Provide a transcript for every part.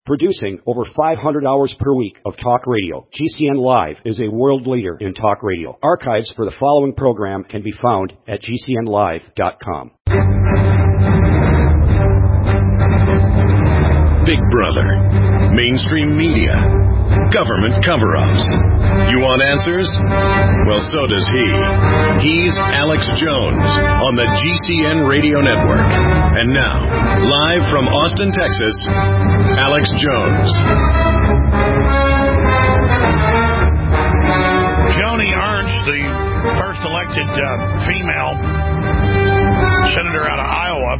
Producing over 500 hours per week of talk radio, GCN Live is a world leader in talk radio. Archives for the following program can be found at GCNlive.com. Big Brother, mainstream media, government cover-ups. You want answers? Well, so does he. He's Alex Jones on the GCN Radio Network. And now, live from Austin, Texas, Alex Jones. Joni Ernst, the first elected female senator out of Iowa.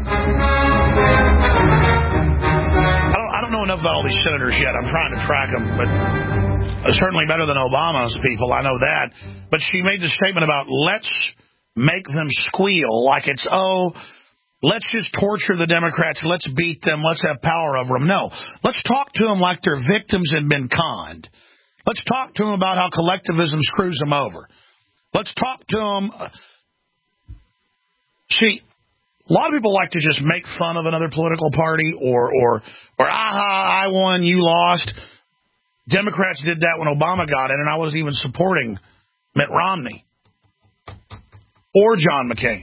I don't know enough about all these senators yet. I'm trying to track them, but certainly better than Obama's people. I know that. But she made the statement about let's make them squeal like it's, let's just torture the Democrats. Let's beat them. Let's have power over them. No. Let's talk to them like they're victims and been conned. Let's talk to them about how collectivism screws them over. Let's talk to them. See, a lot of people like to just make fun of another political party or aha, I won, you lost. Democrats did that when Obama got in, and I wasn't even supporting Mitt Romney or John McCain.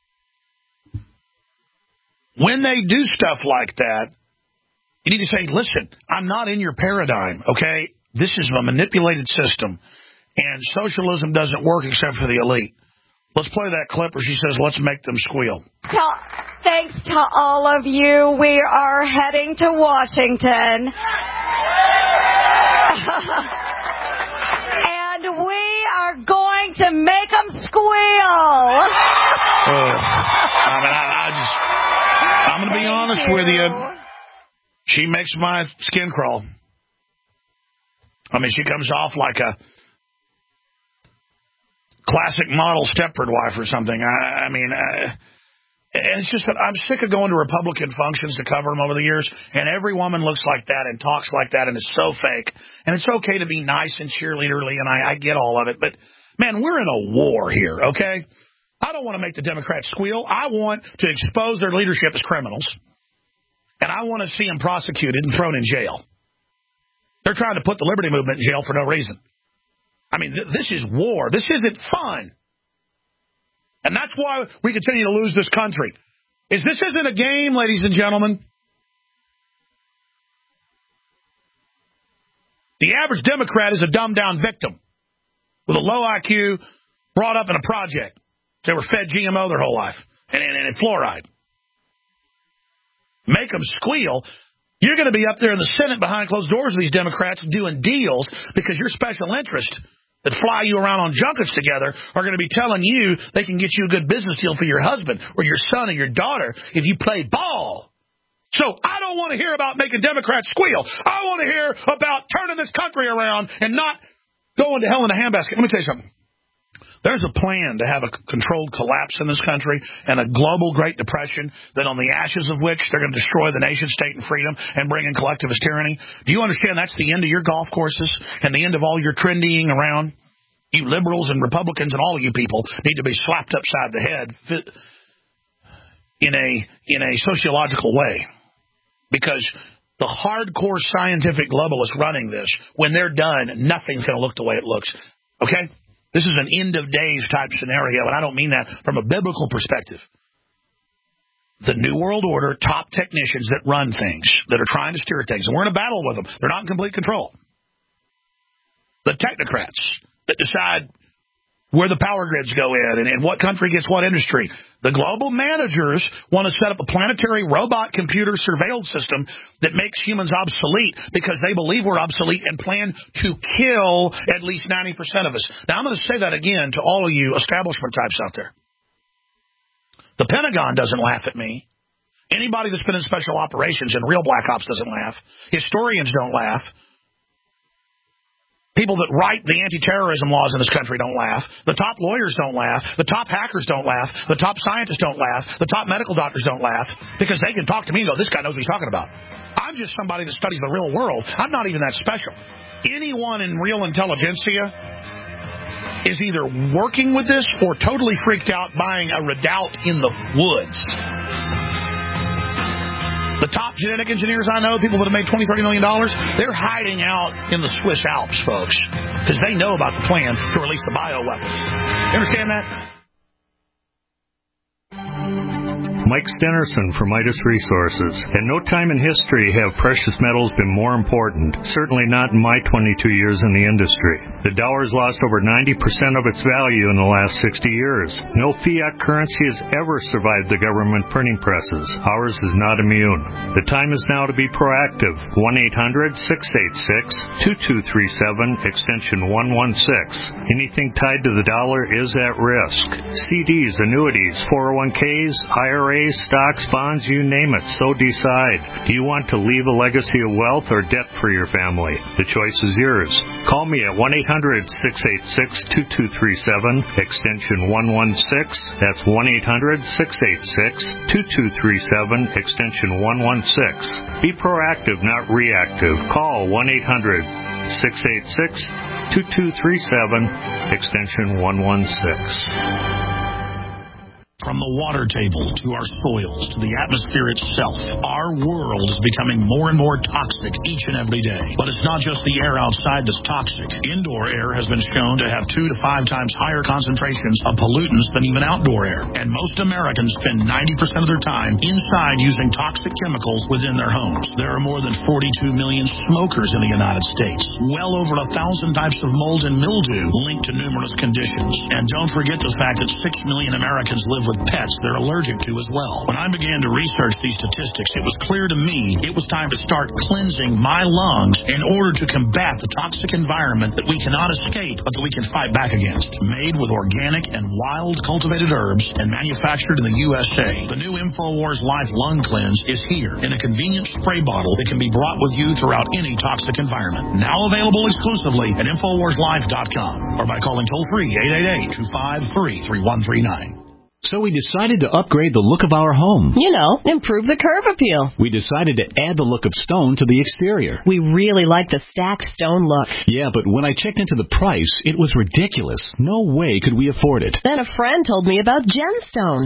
When they do stuff like that, you need to say, listen, I'm not in your paradigm, okay? This is a manipulated system, and socialism doesn't work except for the elite. Let's play that clip where she says, let's make them squeal. Thanks to all of you, we are heading to Washington. And we are going to make them squeal. I'm going to be honest with you. She makes my skin crawl. I mean, she comes off like a classic model Stepford wife or something. It's just that I'm sick of going to Republican functions to cover them over the years, and every woman looks like that and talks like that and is so fake. And it's okay to be nice and cheerleaderly, and I get all of it. But, man, we're in a war here, okay? I don't want to make the Democrats squeal. I want to expose their leadership as criminals, and I want to see them prosecuted and thrown in jail. They're trying to put the Liberty Movement in jail for no reason. I mean, this is war. This isn't fun. And that's why we continue to lose this country. This isn't a game, ladies and gentlemen. The average Democrat is a dumbed-down victim with a low IQ, brought up in a project. They were fed GMO their whole life and fluoride. Make them squeal. You're going to be up there in the Senate behind closed doors with these Democrats doing deals because your special interest that fly you around on junkets together are going to be telling you they can get you a good business deal for your husband or your son or your daughter if you play ball. So I don't want to hear about making Democrats squeal. I want to hear about turning this country around and not going to hell in a handbasket. Let me tell you something. There's a plan to have a controlled collapse in this country and a global Great Depression that on the ashes of which they're going to destroy the nation state and freedom and bring in collectivist tyranny. Do you understand that's the end of your golf courses and the end of all your trendying around? You liberals and Republicans and all of you people need to be slapped upside the head in a sociological way, because the hardcore scientific globalists running this, when they're done, nothing's going to look the way it looks. Okay? This is an end-of-days type scenario, and I don't mean that from a biblical perspective. The New World Order, top technicians that run things, that are trying to steer things, and we're in a battle with them. They're not in complete control. The technocrats that decide where the power grids go in and what country gets what industry. The global managers want to set up a planetary robot computer surveillance system that makes humans obsolete because they believe we're obsolete and plan to kill at least 90% of us. Now, I'm going to say that again to all of you establishment types out there. The Pentagon doesn't laugh at me. Anybody that's been in special operations and real black ops doesn't laugh. Historians don't laugh. People that write the anti-terrorism laws in this country don't laugh. The top lawyers don't laugh. The top hackers don't laugh. The top scientists don't laugh. The top medical doctors don't laugh because they can talk to me and go, this guy knows what he's talking about. I'm just somebody that studies the real world. I'm not even that special. Anyone in real intelligentsia is either working with this or totally freaked out buying a redoubt in the woods. The top genetic engineers I know, people that have made $20, $30 million, they're hiding out in the Swiss Alps, folks, because they know about the plan to release the bioweapons. You understand that? Mike Stenerson from Midas Resources. In no time in history have precious metals been more important, certainly not in my 22 years in the industry. The dollar has lost over 90% of its value in the last 60 years. No fiat currency has ever survived the government printing presses. Ours is not immune. The time is now to be proactive. 1-800-686-2237, extension 116. Anything tied to the dollar is at risk. CDs, annuities, 401ks, IRAs, stocks, bonds, you name it, so decide. Do you want to leave a legacy of wealth or debt for your family? The choice is yours. Call me at 1-800-686-2237, extension 116. That's 1-800-686-2237, extension 116. Be proactive, not reactive. Call 1-800-686-2237, extension 116. From the water table to our soils to the atmosphere itself, our world is becoming more and more toxic each and every day. But it's not just the air outside that's toxic. Indoor air has been shown to have 2 to 5 times higher concentrations of pollutants than even outdoor air. And most Americans spend 90% of their time inside using toxic chemicals within their homes. There are more than 42 million smokers in the United States. Well over 1,000 types of mold and mildew linked to numerous conditions. And don't forget the fact that 6 million Americans live with pets they're allergic to as well. When I began to research these statistics, it was clear to me it was time to start cleansing my lungs in order to combat the toxic environment that we cannot escape but that we can fight back against. Made with organic and wild cultivated herbs and manufactured in the USA, the new InfoWars Life Lung Cleanse is here in a convenient spray bottle that can be brought with you throughout any toxic environment. Now available exclusively at InfoWarsLife.com or by calling toll-free 888-253-3139. So we decided to upgrade the look of our home. You know, improve the curb appeal. We decided to add the look of stone to the exterior. We really like the stacked stone look. Yeah, but when I checked into the price, it was ridiculous. No way could we afford it. Then a friend told me about Genstone.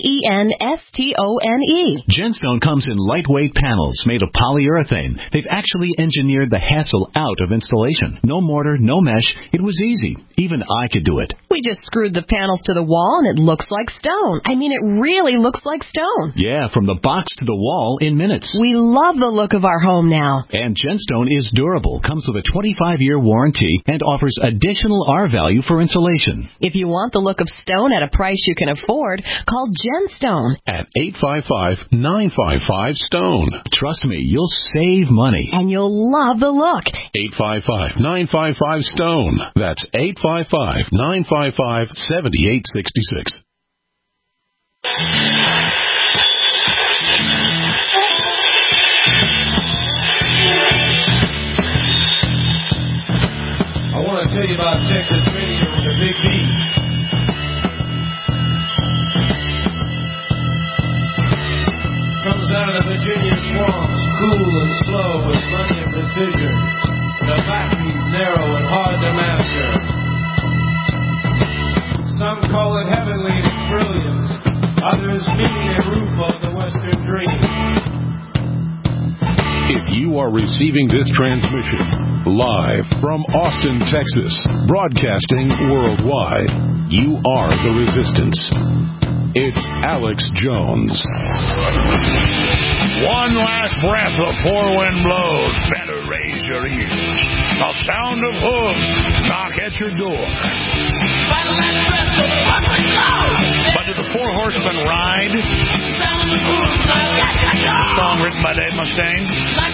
Genstone. Genstone comes in lightweight panels made of polyurethane. They've actually engineered the hassle out of installation. No mortar, no mesh. It was easy. Even I could do it. We just screwed the panels to the wall and it looks like stone. I mean, it really looks like stone. Yeah, from the box to the wall in minutes. We love the look of our home now. And Genstone is durable, comes with a 25-year warranty, and offers additional R value for insulation. If you want the look of stone at a price you can afford, call Genstone at 855-955-STONE. Trust me, you'll save money. And you'll love the look. 855-955-STONE. That's 855-955-7866. I want to tell you about Texas radio with a big D. Comes out of the Virginia swamps, cool and slow with money and precision. The backbeat narrow and hard to master. Some call it heavenly in its brilliance. Others mean a roof of the Western dream. If you are receiving this transmission live from Austin, Texas, broadcasting worldwide, you are the resistance. It's Alex Jones. One last breath before wind blows. Better raise your ears. The sound of hooves knock at your door. But do the Four Horsemen ride? A song written by Dave Mustaine.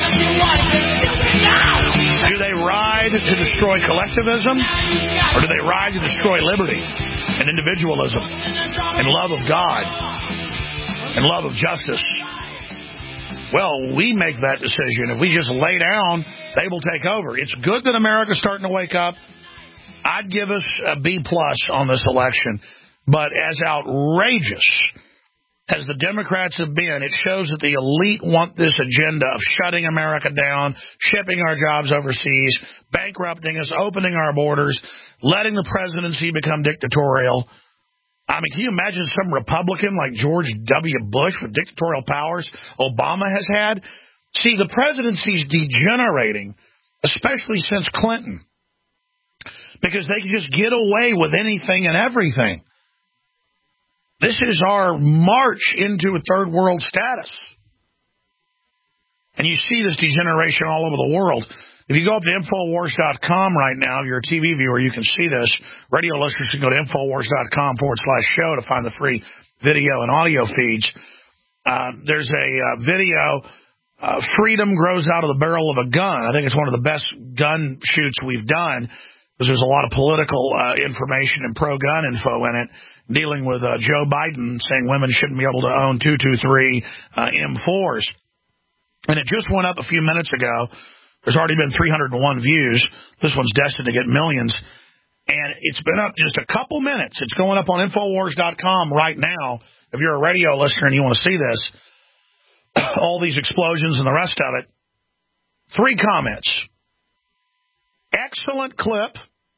Do they ride to destroy collectivism? Or do they ride to destroy liberty and individualism and love of God and love of justice? Well, we make that decision. If we just lay down, they will take over. It's good that America's starting to wake up. I'd give us a B+ on this election. But as outrageous as the Democrats have been, it shows that the elite want this agenda of shutting America down, shipping our jobs overseas, bankrupting us, opening our borders, letting the presidency become dictatorial. I mean, can you imagine some Republican like George W. Bush with dictatorial powers Obama has had? See, the presidency is degenerating, especially since Clinton, because they can just get away with anything and everything. This is our march into a third world status. And you see this degeneration all over the world. If you go up to Infowars.com right now, if you're a TV viewer, you can see this. Radio listeners can go to Infowars.com/show to find the free video and audio feeds. There's a video, Freedom Grows Out of the Barrel of a Gun. I think it's one of the best gun shoots we've done, because there's a lot of political information and pro-gun info in it, dealing with Joe Biden saying women shouldn't be able to own .223 M4s. And it just went up a few minutes ago. There's already been 301 views. This one's destined to get millions. And it's been up just a couple minutes. It's going up on Infowars.com right now. If you're a radio listener and you want to see this, all these explosions and the rest of it. 3 comments. Excellent clip.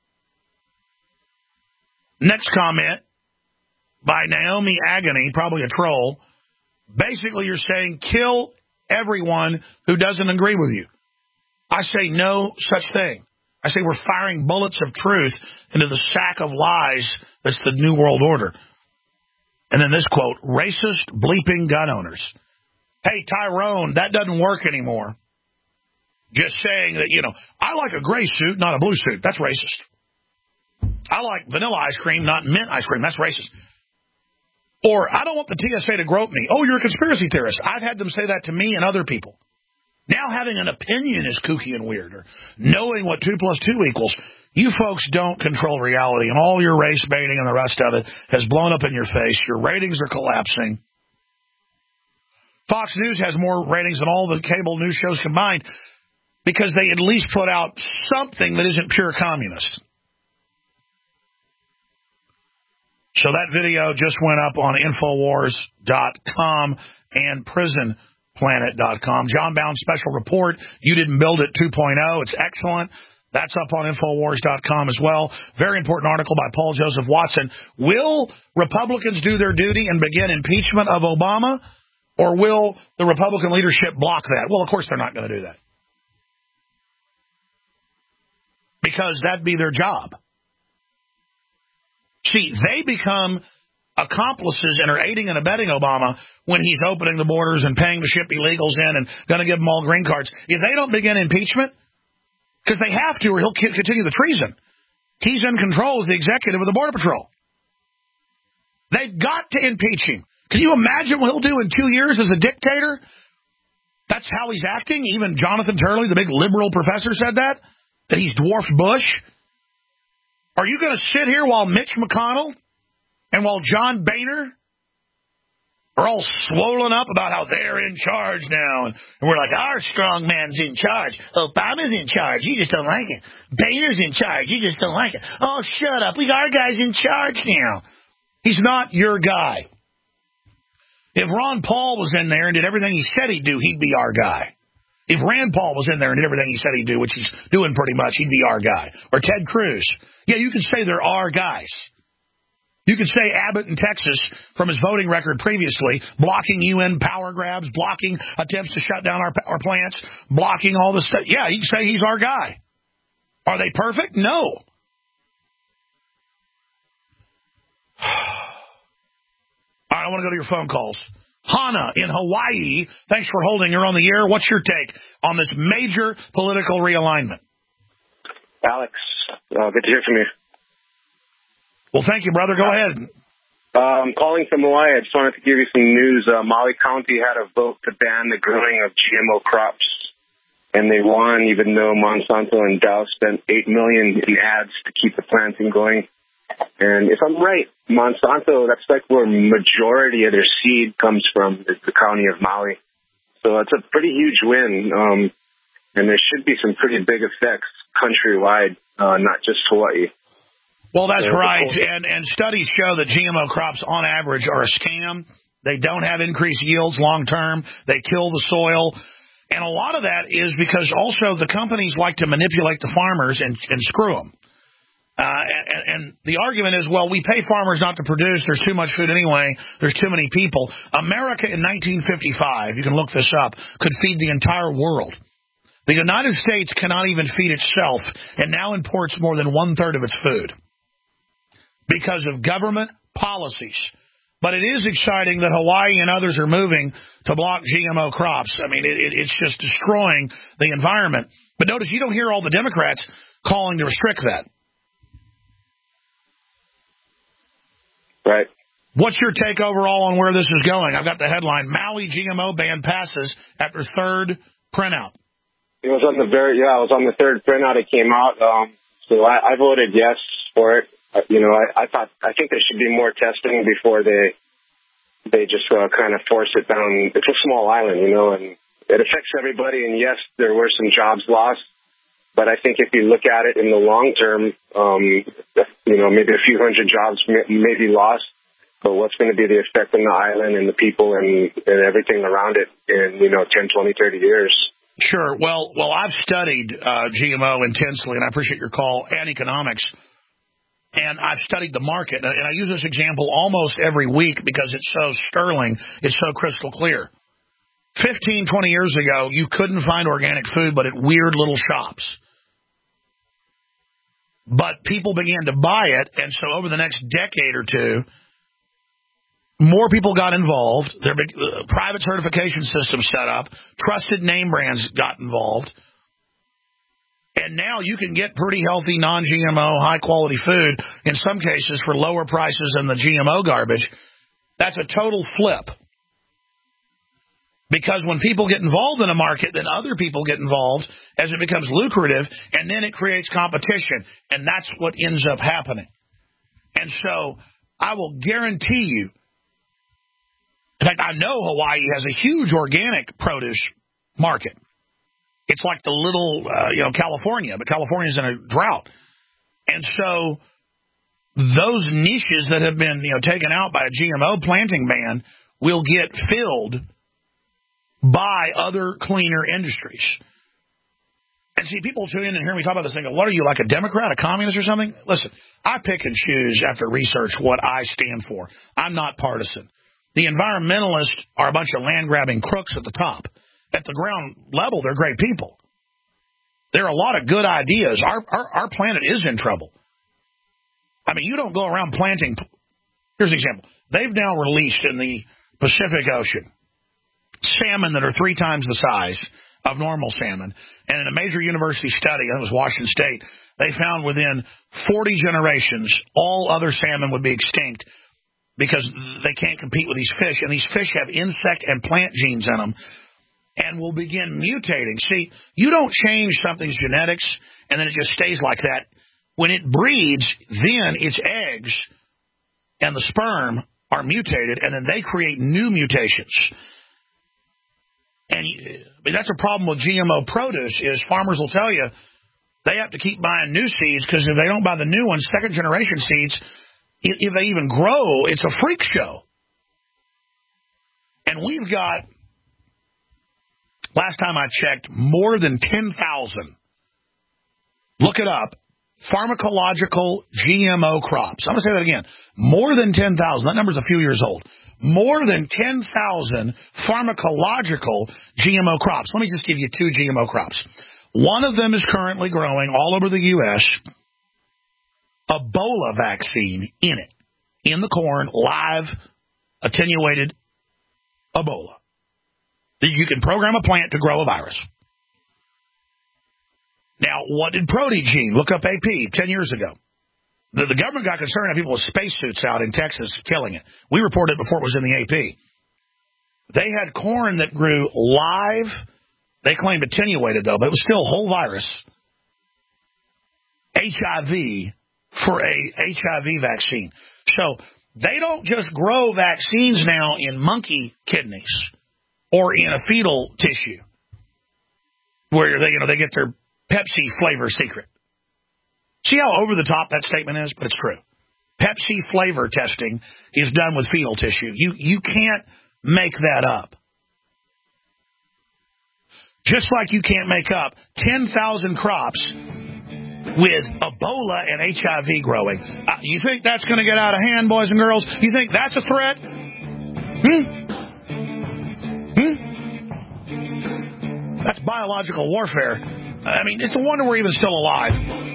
Next comment by Naomi Agony, probably a troll. Basically, you're saying kill everyone who doesn't agree with you. I say no such thing. I say we're firing bullets of truth into the sack of lies that's the New World Order. And then this quote, racist bleeping gun owners. Hey, Tyrone, that doesn't work anymore. Just saying that, I like a gray suit, not a blue suit. That's racist. I like vanilla ice cream, not mint ice cream. That's racist. Or, I don't want the TSA to grope me. Oh, you're a conspiracy theorist. I've had them say that to me and other people. Now having an opinion is kooky and weird, or knowing what 2 + 2 equals. You folks don't control reality, and all your race baiting and the rest of it has blown up in your face. Your ratings are collapsing. Fox News has more ratings than all the cable news shows combined because they at least put out something that isn't pure communist. So that video just went up on Infowars.com and PrisonPlanet.com. John Bound's special report, You Didn't Build It 2.0. It's excellent. That's up on Infowars.com as well. Very important article by Paul Joseph Watson. Will Republicans do their duty and begin impeachment of Obama, or will the Republican leadership block that? Well, of course they're not going to do that, because that'd be their job. See, they become accomplices and are aiding and abetting Obama when he's opening the borders and paying to ship illegals in and going to give them all green cards. If they don't begin impeachment, because they have to, or he'll continue the treason. He's in control as the executive of the Border Patrol. They've got to impeach him. Can you imagine what he'll do in 2 years as a dictator? That's how he's acting. Even Jonathan Turley, the big liberal professor, said that he's dwarfed Bush. Are you going to sit here while Mitch McConnell and while John Boehner are all swollen up about how they're in charge now? And we're like, our strong man's in charge. Obama's in charge. You just don't like it. Boehner's in charge. You just don't like it. Oh, shut up. Our guy's in charge now. He's not your guy. If Ron Paul was in there and did everything he said he'd do, he'd be our guy. If Rand Paul was in there and did everything he said he'd do, which he's doing pretty much, he'd be our guy. Or Ted Cruz. Yeah, you can say there are guys. You could say Abbott in Texas, from his voting record previously, blocking UN power grabs, blocking attempts to shut down our plants, blocking all this stuff. Yeah, you can say he's our guy. Are they perfect? No. All right, I want to go to your phone calls. Hana in Hawaii, thanks for holding. You're on the air. What's your take on this major political realignment? Alex, good to hear from you. Well, thank you, brother. Go ahead. I'm calling from Hawaii. I just wanted to give you some news. Maui County had a vote to ban the growing of GMO crops, and they won, even though Monsanto and Dow spent $8 million in ads to keep the planting going. And if I'm right, Monsanto, that's like where majority of their seed comes from, is the county of Maui. So it's a pretty huge win, and there should be some pretty big effects countrywide, not just Hawaii. Well, that's right, and studies show that GMO crops, on average, are a scam. They don't have increased yields long-term. They kill the soil. And a lot of that is because also the companies like to manipulate the farmers and screw them. And the argument is, well, we pay farmers not to produce. There's too much food anyway. There's too many people. America in 1955, you can look this up, could feed the entire world. The United States cannot even feed itself and now imports more than 1/3 of its food because of government policies. But it is exciting that Hawaii and others are moving to block GMO crops. I mean, it's just destroying the environment. But notice you don't hear all the Democrats calling to restrict that. Right. What's your take overall on where this is going? I've got the headline, Maui GMO ban passes after third printout. It was on the third printout it came out. So I voted yes for it. I think there should be more testing before they just kind of force it down. It's a small island, and it affects everybody. And yes, there were some jobs lost, but I think if you look at it in the long term, maybe a few hundred jobs may be lost. But what's going to be the effect on the island and the people and everything around it in 10, 20, 30 years? Sure. Well, I've studied GMO intensely, and I appreciate your call, and economics. And I've studied the market, and I use this example almost every week because it's so sterling, it's so crystal clear. 15, 20 years ago, you couldn't find organic food but at weird little shops. But people began to buy it, and so over the next decade or two, more people got involved. There were private certification systems set up. Trusted name brands got involved. And now you can get pretty healthy, non-GMO, high-quality food, in some cases for lower prices than the GMO garbage. That's a total flip. Because when people get involved in a market, then other people get involved as it becomes lucrative, and then it creates competition. And that's what ends up happening. And so I will guarantee you, in fact, I know Hawaii has a huge organic produce market. It's like the little, California, but California's in a drought. And so those niches that have been, taken out by a GMO planting ban will get filled by other cleaner industries. And see, people tune in and hear me talk about this thing. What are you, like a Democrat, a communist or something? Listen, I pick and choose after research what I stand for. I'm not partisan. The environmentalists are a bunch of land-grabbing crooks at the top. At the ground level, they're great people. There are a lot of good ideas. Our planet is in trouble. I mean, you don't go around planting. Here's an example. They've now released in the Pacific Ocean salmon that are 3 times the size of normal salmon. And in a major university study, it was Washington State, they found within 40 generations, all other salmon would be extinct because they can't compete with these fish. And these fish have insect and plant genes in them and will begin mutating. See, you don't change something's genetics and then it just stays like that. When it breeds, then its eggs and the sperm are mutated, and then they create new mutations. And that's a problem with GMO produce is farmers will tell you they have to keep buying new seeds because if they don't buy the new ones, second-generation seeds, if they even grow, it's a freak show. And we've got, last time I checked, more than 10,000, look it up, pharmacological GMO crops. I'm going to say that again. More than 10,000. That number's a few years old. More than 10,000 pharmacological GMO crops. Let me just give you 2 GMO crops. One of them is currently growing all over the U.S. Ebola vaccine in it. In the corn, live, attenuated Ebola. You can program a plant to grow a virus. Now, what did Prodigy, look up AP, 10 years ago? The government got concerned that people with spacesuits out in Texas killing it. We reported it before it was in the AP. They had corn that grew live. They claimed attenuated, though, but it was still a whole virus. HIV for a HIV vaccine. So they don't just grow vaccines now in monkey kidneys or in a fetal tissue where they get their Pepsi flavor secret. See how over the top that statement is? But it's true. Pepsi flavor testing is done with fetal tissue. You can't make that up. Just like you can't make up 10,000 crops with Ebola and HIV growing. You think that's going to get out of hand, boys and girls? You think that's a threat? That's biological warfare. I mean, it's a wonder we're even still alive.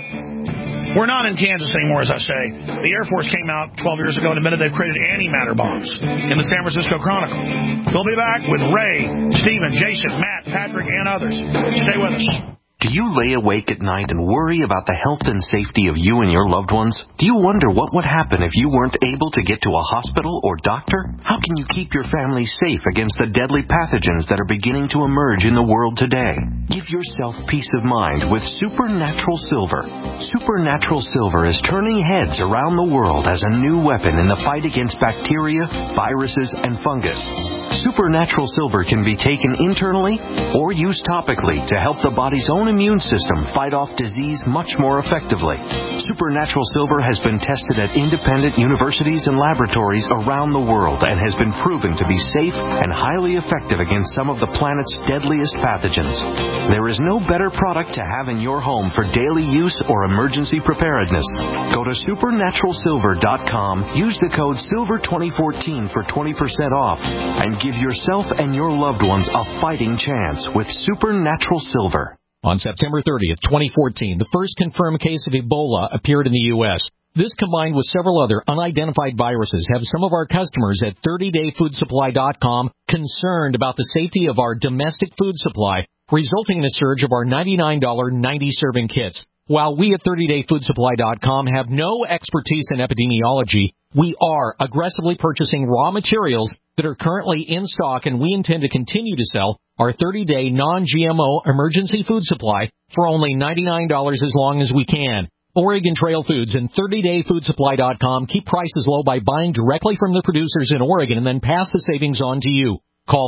We're not in Kansas anymore, as I say. The Air Force came out 12 years ago and admitted they've created antimatter bombs in the San Francisco Chronicle. We'll be back with Ray, Stephen, Jason, Matt, Patrick, and others. Stay with us. Do you lay awake at night and worry about the health and safety of you and your loved ones? Do you wonder what would happen if you weren't able to get to a hospital or doctor? How can you keep your family safe against the deadly pathogens that are beginning to emerge in the world today? Give yourself peace of mind with Supernatural Silver. Supernatural Silver is turning heads around the world as a new weapon in the fight against bacteria, viruses, and fungus. Supernatural Silver can be taken internally or used topically to help the body's own immune system fight off disease much more effectively. Supernatural Silver has been tested at independent universities and laboratories around the world and has been proven to be safe and highly effective against some of the planet's deadliest pathogens. There is no better product to have in your home for daily use or emergency preparedness. Go to supernaturalsilver.com, use the code SILVER2014 for 20% off, and give yourself and your loved ones a fighting chance with Supernatural Silver. On September 30th, 2014, the first confirmed case of Ebola appeared in the U.S. This, combined with several other unidentified viruses, have some of our customers at 30dayfoodsupply.com concerned about the safety of our domestic food supply, resulting in a surge of our $99 90-serving kits. While we at 30dayfoodsupply.com have no expertise in epidemiology, we are aggressively purchasing raw materials that are currently in stock, and we intend to continue to sell our 30-day non-GMO emergency food supply for only $99 as long as we can. Oregon Trail Foods and 30dayfoodsupply.com keep prices low by buying directly from the producers in Oregon and then pass the savings on to you. Call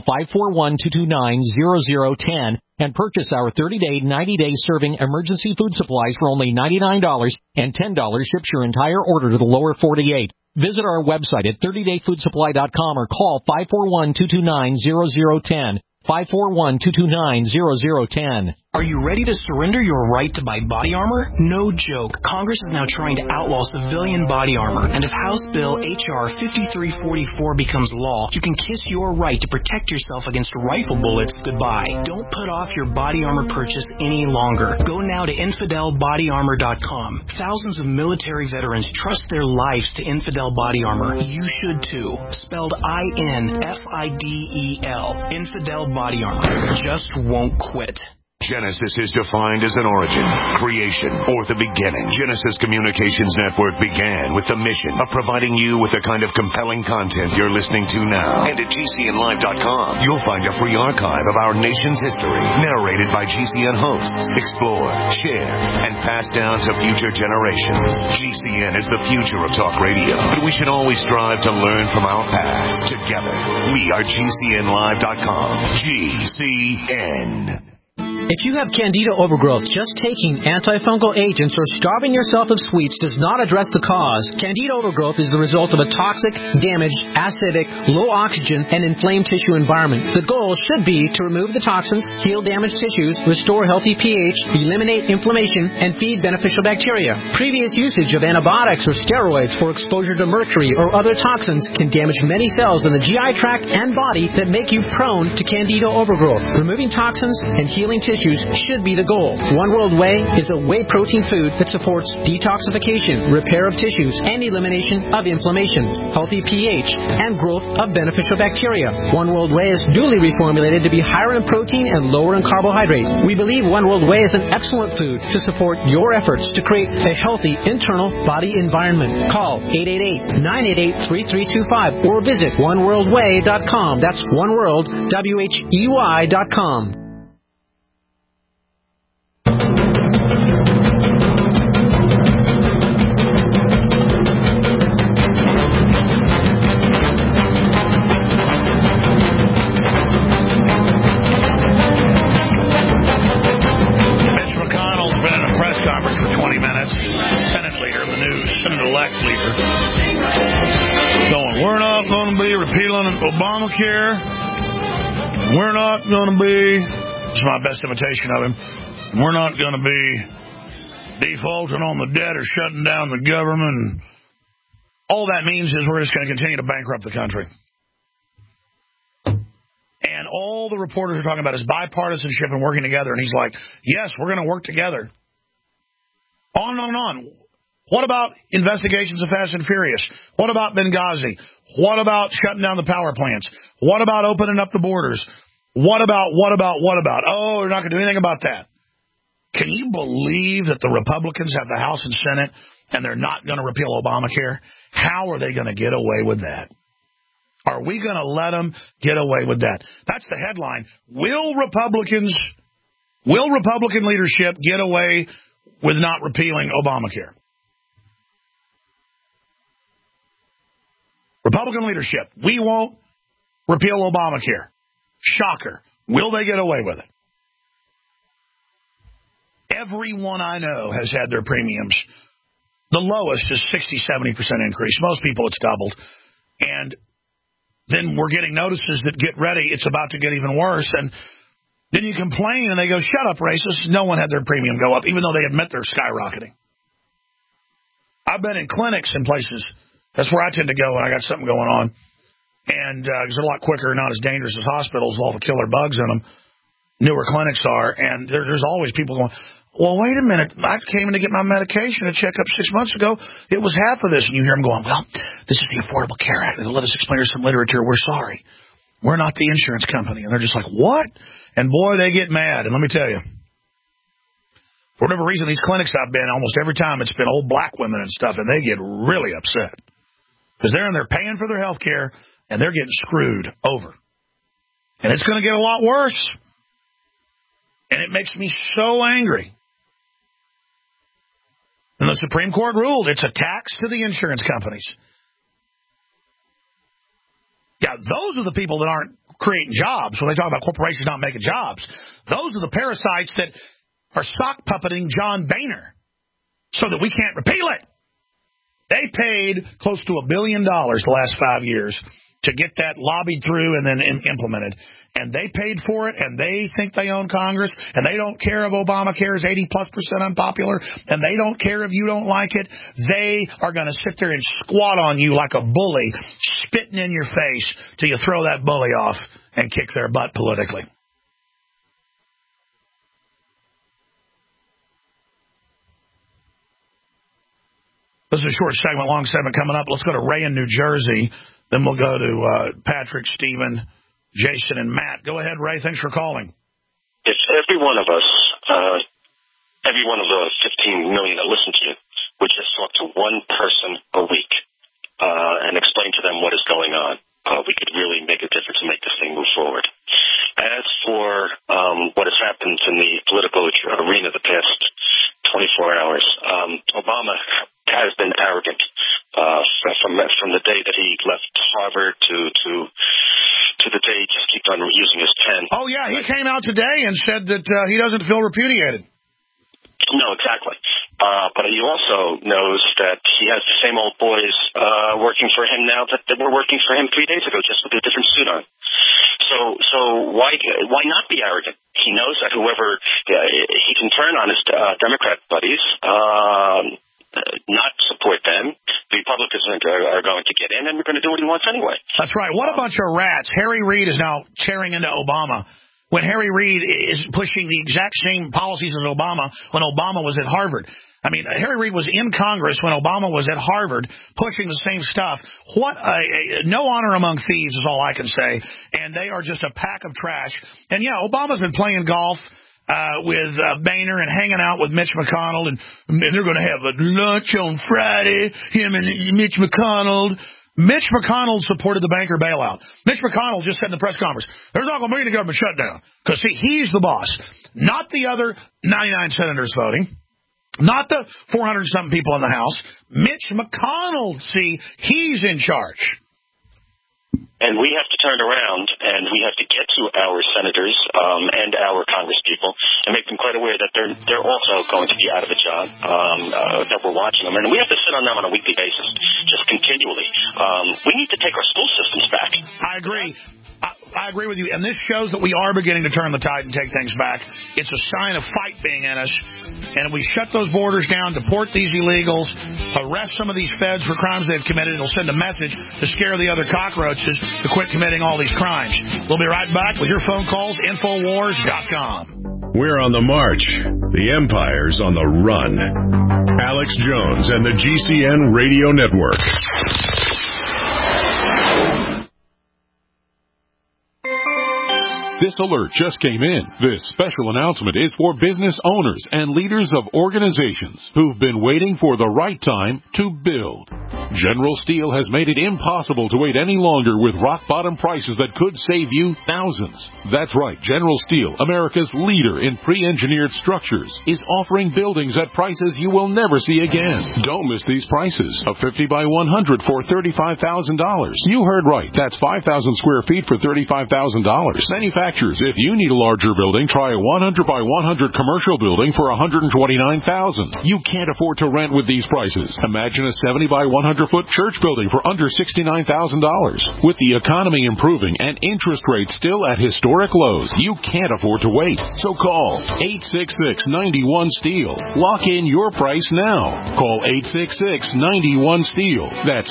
541-229-0010 and purchase our 30-day, 90-day serving emergency food supplies for only $99, and $10 ships your entire order to the lower 48. Visit our website at 30dayfoodsupply.com or call 541-229-0010. 541-229-0010. Are you ready to surrender your right to buy body armor? No joke. Congress is now trying to outlaw civilian body armor. And if House Bill H.R. 5344 becomes law, you can kiss your right to protect yourself against rifle bullets goodbye. Don't put off your body armor purchase any longer. Go now to InfidelBodyArmor.com. Thousands of military veterans trust their lives to Infidel Body Armor. You should too. Spelled INFIDEL. Infidel Body Armor. Just won't quit. Genesis is defined as an origin, creation, or the beginning. Genesis Communications Network began with the mission of providing you with the kind of compelling content you're listening to now. And at GCNlive.com, you'll find a free archive of our nation's history, narrated by GCN hosts, explored, shared, and passed down to future generations. GCN is the future of talk radio, but we should always strive to learn from our past. Together, we are GCNlive.com. GCN. If you have candida overgrowth, just taking antifungal agents or starving yourself of sweets does not address the cause. Candida overgrowth is the result of a toxic, damaged, acidic, low oxygen, and inflamed tissue environment. The goal should be to remove the toxins, heal damaged tissues, restore healthy pH, eliminate inflammation, and feed beneficial bacteria. Previous usage of antibiotics or steroids for exposure to mercury or other toxins can damage many cells in the GI tract and body that make you prone to candida overgrowth. Removing toxins and healing tissues should be the goal. One World Whey is a whey protein food that supports detoxification, repair of tissues, and elimination of inflammation, healthy pH, and growth of beneficial bacteria. One World Whey is duly reformulated to be higher in protein and lower in carbohydrate. We believe One World Whey is an excellent food to support your efforts to create a healthy internal body environment. Call 888-988-3325 or visit oneworldwhey.com. That's oneworldwhey.com. Repealing Obamacare. We're not going to be, it's my best imitation of him, we're not going to be defaulting on the debt or shutting down the government. All that means is we're just going to continue to bankrupt the country. And all the reporters are talking about is bipartisanship and working together. And he's like, yes, we're going to work together. On and on and on. What about investigations of Fast and Furious? What about Benghazi? What about shutting down the power plants? What about opening up the borders? What about? Oh, they're not going to do anything about that. Can you believe that the Republicans have the House and Senate and they're not going to repeal Obamacare? How are they going to get away with that? Are we going to let them get away with that? That's the headline. Will Republican leadership get away with not repealing Obamacare? Republican leadership, we won't repeal Obamacare. Shocker. Will they get away with it? Everyone I know has had their premiums. The lowest is 60-70% increase. Most people it's doubled. And then we're getting notices that get ready, it's about to get even worse. And then you complain and they go, shut up, racist. No one had their premium go up, even though they admit they're skyrocketing. I've been in clinics in places. That's where I tend to go when I got something going on. And because they're a lot quicker and not as dangerous as hospitals with all the killer bugs in them. Newer clinics are. And there's always people going, well, wait a minute. I came in to get my medication, a checkup 6 months ago. It was half of this. And you hear them going, well, this is the Affordable Care Act. They'll let us explain some literature. We're sorry. We're not the insurance company. And they're just like, what? And, boy, they get mad. And let me tell you, for whatever reason, these clinics I've been, almost every time it's been old black women and stuff, and they get really upset. Because they're in there paying for their health care, and they're getting screwed over. And it's going to get a lot worse. And it makes me so angry. And the Supreme Court ruled it's a tax to the insurance companies. Yeah, those are the people that aren't creating jobs. When they talk about corporations not making jobs, those are the parasites that are sock puppeting John Boehner so that we can't repeal it. They paid close to $1 billion the last 5 years to get that lobbied through and then implemented. And they paid for it, and they think they own Congress, and they don't care if Obamacare is 80+% unpopular, and they don't care if you don't like it. They are going to sit there and squat on you like a bully, spitting in your face till you throw that bully off and kick their butt politically. This is a short segment, long segment coming up. Let's go to Ray in New Jersey. Then we'll go to Patrick, Stephen, Jason, and Matt. Go ahead, Ray. Thanks for calling. If every one of us, every one of the 15 million that listen to you, would just talk to one person a week and explain to them what is going on, we could really make a difference and make this thing move forward. As for what has happened in the political arena the past 24 hours, Obama has been arrogant from the day that he left Harvard to the day he just kept on using his pen. Oh, yeah, he came out today and said that he doesn't feel repudiated. No, exactly. But he also knows that he has the same old boys working for him now that were working for him 3 days ago, just with a different suit on. So why not be arrogant? He knows that whoever he can turn on his Democrat buddies, not support them. The Republicans are going to get in, and we're going to do what he wants anyway. That's right. What a bunch of rats. Harry Reid is now chairing into Obama, when Harry Reid is pushing the exact same policies as Obama when Obama was at Harvard. I mean, Harry Reid was in Congress when Obama was at Harvard pushing the same stuff. No honor among thieves is all I can say. And they are just a pack of trash. And, yeah, Obama's been playing golf with Boehner and hanging out with Mitch McConnell. And they're going to have a lunch on Friday, him and Mitch McConnell. Mitch McConnell supported the banker bailout. Mitch McConnell just said in the press conference, there's not going to be any government shutdown. Because, see, he's the boss. Not the other 99 senators voting. Not the 400-something people in the House. Mitch McConnell, see, he's in charge. And we have to turn around, and we have to get to our senators and our congresspeople and make them quite aware that they're also going to be out of a job, that we're watching them. And we have to sit on them on a weekly basis, just continually. We need to take our school systems back. I agree. I agree with you. And this shows that we are beginning to turn the tide and take things back. It's a sign of fight being in us. And if we shut those borders down, deport these illegals, arrest some of these feds for crimes they've committed, it'll send a message to scare the other cockroaches to quit committing all these crimes. We'll be right back with your phone calls, Infowars.com. We're on the march. The empire's on the run. Alex Jones and the GCN Radio Network. This alert just came in. This special announcement is for business owners and leaders of organizations who've been waiting for the right time to build. General Steel has made it impossible to wait any longer with rock-bottom prices that could save you thousands. That's right, General Steel, America's leader in pre-engineered structures, is offering buildings at prices you will never see again. Don't miss these prices. A 50 by 100 for $35,000. You heard right. That's 5,000 square feet for $35,000. Manufacturers, if you need a larger building, try a 100 by 100 commercial building for $129,000. You can't afford to rent with these prices. Imagine a 70 by 100-foot church building for under $69,000. With the economy improving and interest rates still at historic lows, you can't afford to wait. So call 866-91-STEEL. Lock in your price now. Call 866-91-STEEL. That's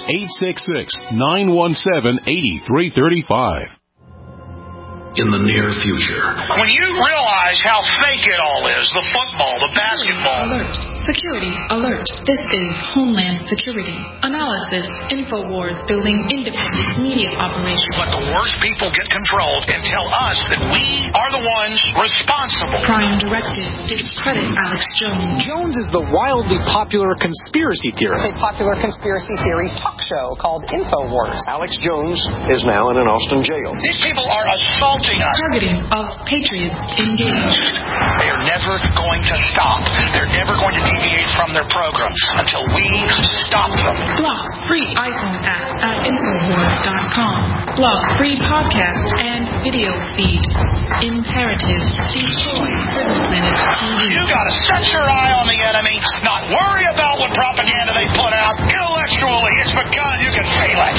866-917-8335. In the near future. When you realize how fake it all is, the football, the basketball. Alert. Security alert. This is Homeland Security. Analysis. Infowars building independent media operations. Let the worst people get controlled and tell us that we are the ones responsible. Prime Directive. Discredit Alex Jones. Jones is the wildly popular conspiracy theorist. A popular conspiracy theory talk show called Infowars. Alex Jones is now in an Austin jail. These people are assaulting us. Targeting of patriots engaged. They are never going to stop. They're never going to deviate from their program until we stop them. Block free iPhone app at Infowars.com. Block free podcast and video feed. Imperative. Destroy Prison Planet TV. You gotta set your eye on the enemy, not worry about what propaganda they put out. Intellectually, it's begun. You can feel it.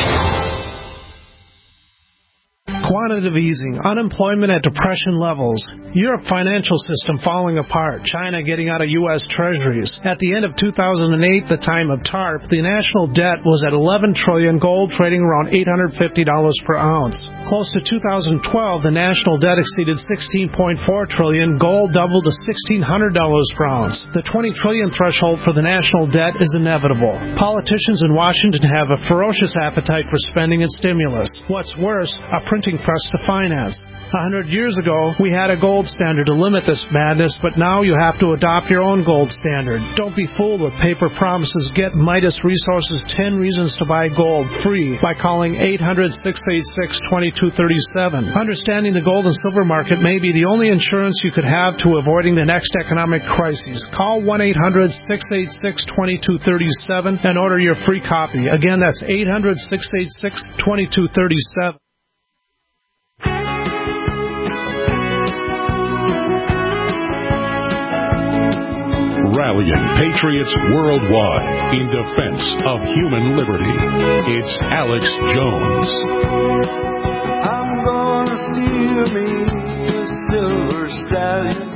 Quantitative easing, unemployment at depression levels, Europe financial system falling apart, China getting out of U.S. treasuries. At the end of 2008, the time of TARP, the national debt was at $11 trillion, gold trading around $850 per ounce. Close to 2012, the national debt exceeded $16.4 trillion, gold doubled to $1,600 per ounce. The $20 trillion threshold for the national debt is inevitable. Politicians in Washington have a ferocious appetite for spending and stimulus. What's worse, a printing press to finance. 100 years ago, we had a gold standard to limit this madness, but now you have to adopt your own gold standard. Don't be fooled with paper promises. Get Midas Resources 10 Reasons to Buy Gold free by calling 800-686-2237. Understanding the gold and silver market may be the only insurance you could have to avoiding the next economic crisis. Call 1-800-686-2237 and order your free copy. Again, that's 800-686-2237. Rallying patriots worldwide in defense of human liberty. It's Alex Jones. I'm gonna steal me a silver stallion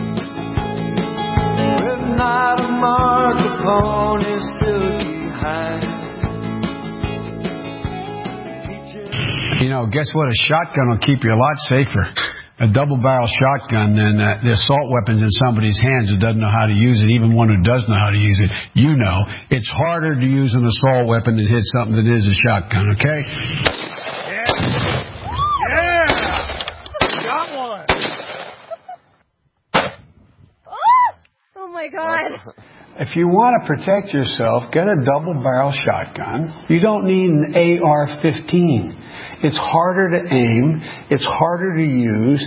with not a mark upon his silky hide. You know, guess what? A shotgun will keep you a lot safer. A double-barrel shotgun than the assault weapons in somebody's hands who doesn't know how to use it, even one who does know how to use it. You know, it's harder to use an assault weapon and hit something than it is a shotgun, okay? Yeah! Got one! Oh my God. If you want to protect yourself, get a double-barrel shotgun. You don't need an AR-15. It's harder to aim. It's harder to use.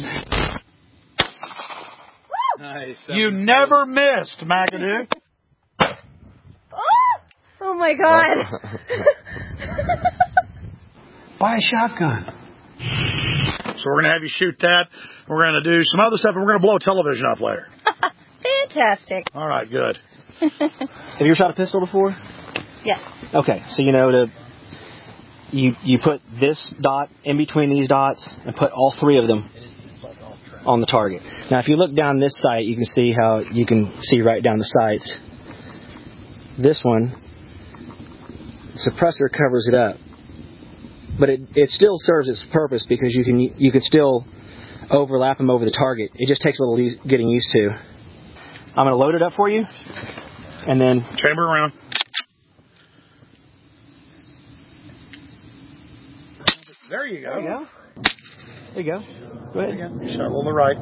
Nice. You never missed, McAdoo. Oh my God. Buy a shotgun. So we're going to have you shoot that. We're going to do some other stuff, and we're going to blow a television up later. Fantastic. All right, good. Have you ever shot a pistol before? Yes. Okay, so you know to you put this dot in between these dots and put all 3 of them on the target. Now, if you look down this sight, you can see how you can see right down the sights. This one, the suppressor covers it up, but it still serves its purpose because you can still overlap them over the target. It just takes a little getting used to. I'm going to load it up for you, and then chamber around. There you go. There you go. There you go. Go ahead. Again. Shot a little to the right.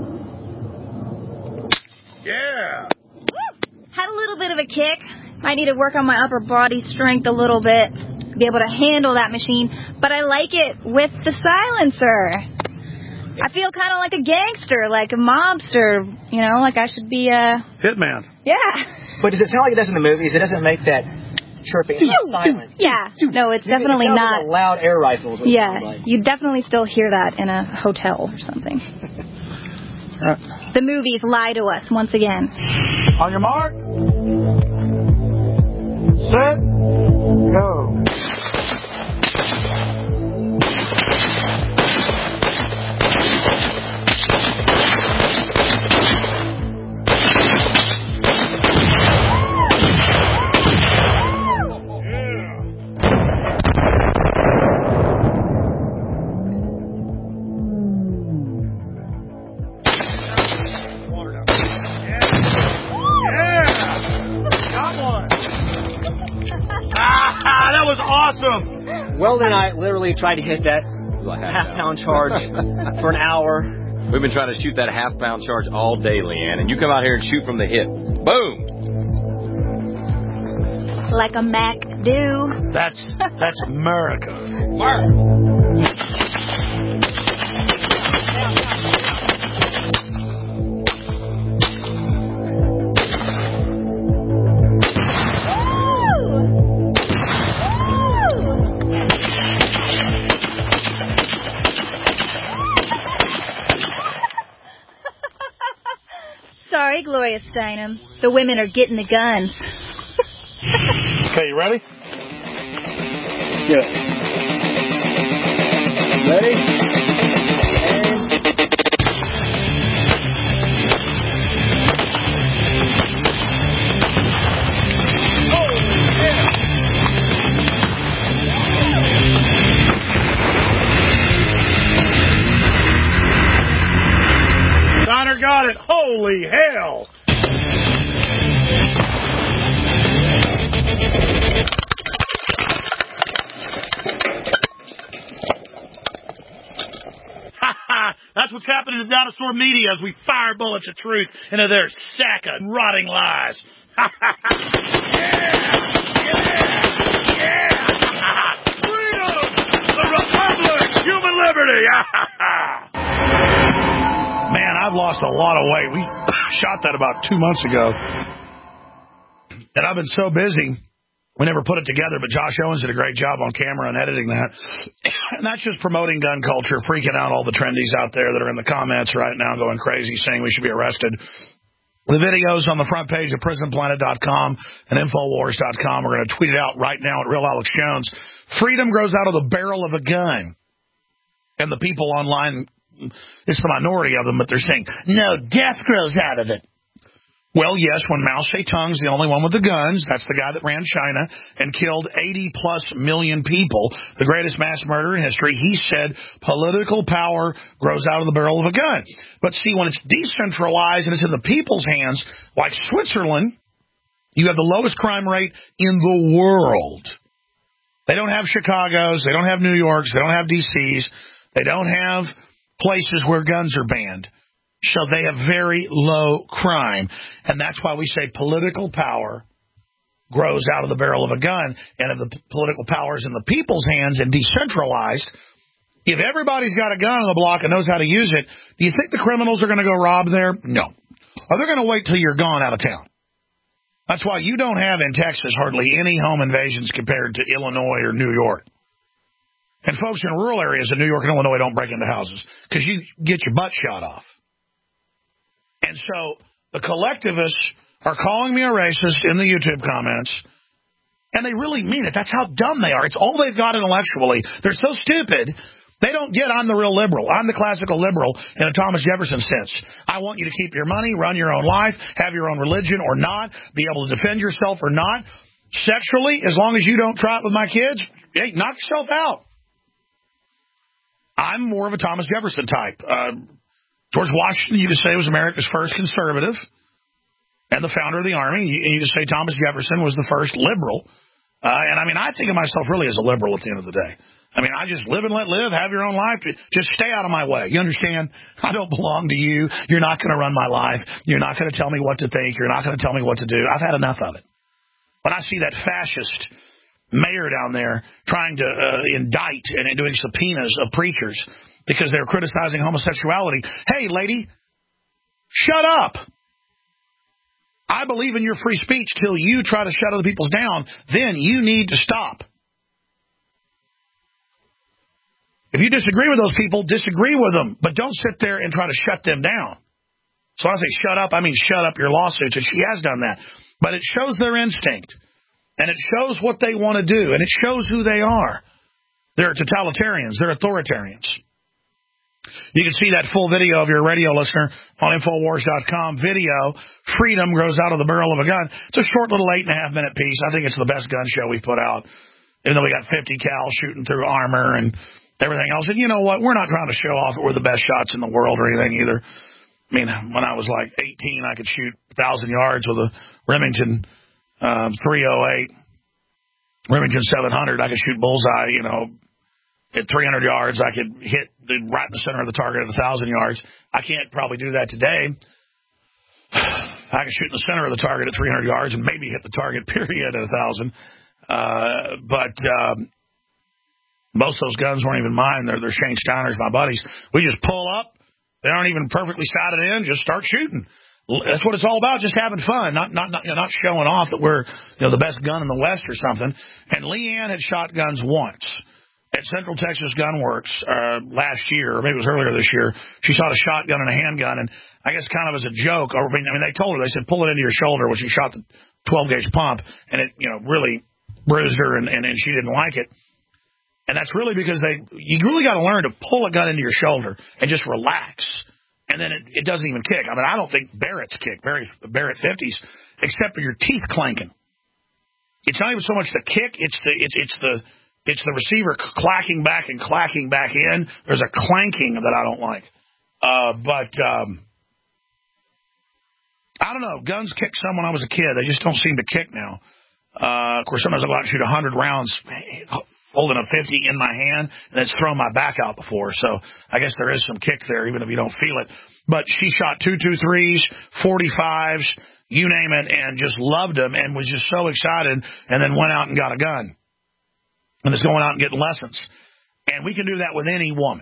Yeah. Had a little bit of a kick. Might need to work on my upper body strength a little bit to be able to handle that machine. But I like it with the silencer. I feel kind of like a gangster, like a mobster. You know, like I should be a hitman. Yeah. But does it sound like it does in the movies? It doesn't make that chirping silent. Yeah. No, it's definitely it sounds not. like a loud air rifle. Yeah. Like. You definitely still hear that in a hotel or something. The movies lie to us once again. On your mark. Set. Go. Awesome. Weldon and I literally tried to hit that half-pound charge for an hour. We've been trying to shoot that half-pound charge all day, Leanne, and you come out here and shoot from the hip. Boom. Like a Mac do. That's America. Mark. Sorry, Gloria Steinem. The women are getting the guns. Okay, you ready? Yeah. Ready? Connor got it. Holy hell. That's what's happening to dinosaur media as we fire bullets of truth into their sack of rotting lies. Yeah! Freedom! The Republic! Human liberty! Man, I've lost a lot of weight. We shot that about 2 months ago. And I've been so busy, we never put it together, but Josh Owens did a great job on camera and editing that. And that's just promoting gun culture, freaking out all the trendies out there that are in the comments right now going crazy, saying we should be arrested. The video's on the front page of PrisonPlanet.com and Infowars.com. We're going to tweet it out right now at Real Alex Jones. Freedom grows out of the barrel of a gun. And the people online, it's the minority of them, but they're saying, no, death grows out of it. Well, yes, when Mao Zedong's the only one with the guns, that's the guy that ran China and killed 80-plus million people, the greatest mass murder in history, he said political power grows out of the barrel of a gun. But see, when it's decentralized and it's in the people's hands, like Switzerland, you have the lowest crime rate in the world. They don't have Chicago's, they don't have New York's, they don't have D.C.'s, they don't have places where guns are banned. So they have very low crime. And that's why we say political power grows out of the barrel of a gun. And if the political power is in the people's hands and decentralized, if everybody's got a gun on the block and knows how to use it, do you think the criminals are going to go rob there? No. Or they're going to wait till you're gone out of town. That's why you don't have in Texas hardly any home invasions compared to Illinois or New York. And folks in rural areas of New York and Illinois don't break into houses because you get your butt shot off. And so the collectivists are calling me a racist in the YouTube comments. And they really mean it. That's how dumb they are. It's all they've got intellectually. They're so stupid. They don't get, I'm the real liberal. I'm the classical liberal in a Thomas Jefferson sense. I want you to keep your money, run your own life, have your own religion or not, be able to defend yourself or not. Sexually, as long as you don't try it with my kids, hey, knock yourself out. I'm more of a Thomas Jefferson type. George Washington, you could say, was America's first conservative and the founder of the Army. And you could say Thomas Jefferson was the first liberal. And I mean, I think of myself really as a liberal at the end of the day. I mean, I just live and let live, have your own life. Just stay out of my way. You understand? I don't belong to you. You're not going to run my life. You're not going to tell me what to think. You're not going to tell me what to do. I've had enough of it. When I see that fascist mayor down there trying to indict and doing subpoenas of preachers because they're criticizing homosexuality, hey, lady, shut up. I believe in your free speech till you try to shut other people's down. Then you need to stop. If you disagree with those people, disagree with them, but don't sit there and try to shut them down. So when I say shut up, I mean shut up your lawsuits, and she has done that. But it shows their instinct, and it shows what they want to do, and it shows who they are. They're totalitarians. They're authoritarians. You can see that full video of your radio listener on Infowars.com. Video, Freedom Grows Out of the Barrel of a Gun. It's a short little 8.5-minute piece. I think it's the best gun show we've put out, even though we got 50 cal shooting through armor and everything else. And you know what? We're not trying to show off that we're the best shots in the world or anything either. I mean, when I was like 18, I could shoot 1,000 yards with a Remington 308, Remington 700. I could shoot bullseye, you know, at 300 yards. I could hit right in the center of the target at 1,000 yards. I can't probably do that today. I can shoot in the center of the target at 300 yards and maybe hit the target, period, at 1,000. But most of those guns weren't even mine. They're Shane Steiner's, my buddies. We just pull up. They aren't even perfectly sighted in. Just start shooting. That's what it's all about, just having fun, not showing off that we're the best gun in the West or something. And Leanne had shot guns once at Central Texas Gun Works last year, or maybe it was earlier this year. She shot a shotgun and a handgun, and I guess kind of as a joke. I mean, they told her, they said, pull it into your shoulder when she shot the 12-gauge pump, and it really bruised her, and she didn't like it. And that's really because you really got to learn to pull a gun into your shoulder and just relax. And then it doesn't even kick. I mean, I don't think Barrett's kick, Barrett 50s, except for your teeth clanking. It's not even so much the kick, it's the receiver clacking back and clacking back in. There's a clanking that I don't like. But I don't know. Guns kicked some when I was a kid. They just don't seem to kick now. Of course, sometimes I'll go out and shoot 100 rounds holding a 50 in my hand, and it's thrown my back out before. So I guess there is some kick there, even if you don't feel it. But she shot 223s, 45s, you name it, and just loved them and was just so excited, and then went out and got a gun. And is going out and getting lessons. And we can do that with any woman.